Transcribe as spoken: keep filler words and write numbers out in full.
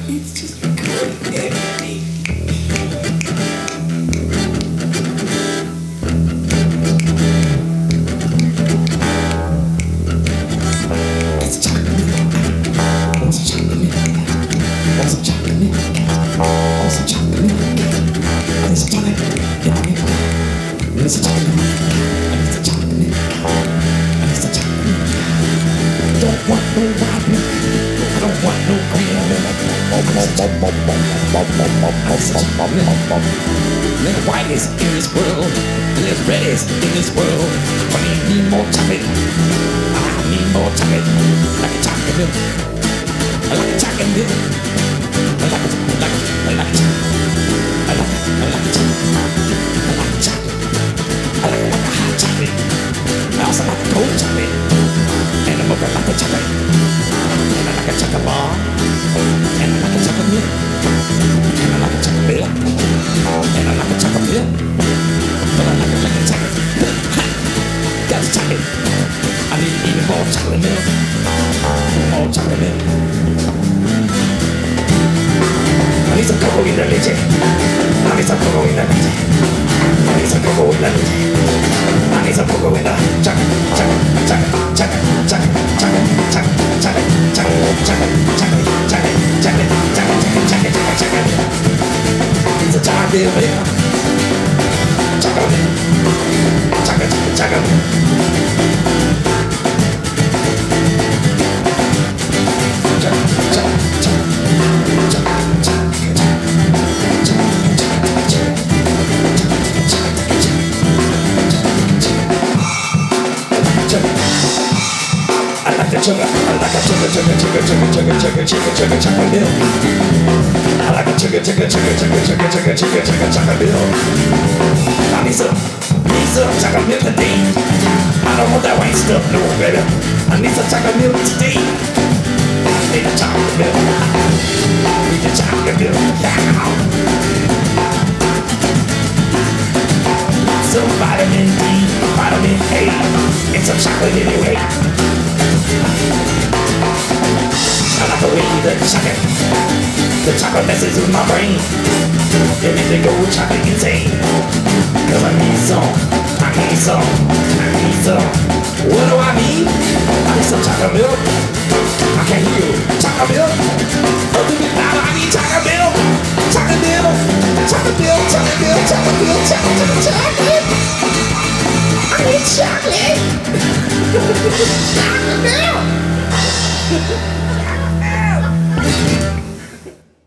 It's just good every It's a chocolate milk. Wants a chocolate milk. Wants a chocolate milk. Wants a chocolate milk. And it's a chocolate milk. And it's a chocolate milk. And it's a chocolate milk. And it's a chocolate milk. Don't want no white milk. I don't want no green milk. There's white is in this world. There's red is in this world. But I need more chocolate. I need more chocolate. Like a chocolate milk. I like a chocolate milk. I like it. I like it. I like it. I like it. I like it. I like chocolate. I like it like a hot chocolate. I also like a cold chocolate. And I'm over like a chocolate. And I like a chocolate bar. And I like a chocolate milk. And I like a chocolate milk. And I like a chocolate milk. But I like it like a chocolate. Got the chocolate. I need even more chocolate milk. More chocolate milk. I need some cocoa in the leche. I need some cocoa in the leche. I need some cocoa in the leche. I need some cocoa in the chocolate, chocolate, chocolate, chocolate, chocolate, chocolate, chocolate, chocolate, chocolate, chocolate, chocolate, chocolate, chocolate, chocolate, chocolate, chocolate, chocolate. It's a chocolate milk. Chocolate milk. Chocolate, chocolate, chocolate. Sugar, I like a sugar, sugar, sugar, sugar, sugar, sugar, sugar, sugar, chocolate milk. I like a sugar, sugar, sugar, sugar, sugar, sugar, sugar, sugar, chocolate milk. I need some, need some chocolate milk today. I don't want that white stuff, no better. I need some chocolate milk today. I need a chocolate milk. I need a chocolate milk. Yeah. Some vitamin D, vitamin A, and some chocolate anyway. I like the way the chocolate, the chocolate messes with my brain. It makes me go chocolate insane. Cause I need some, I need some, I need some. What do I need? I need some chocolate milk. I can't hear you. Chocolate milk. Oh, do it now. I need chocolate milk. Chocolate milk. Chocolate milk. Chocolate milk. Chocolate milk. Chocolate, chocolate. I need chocolate. Chocolate milk.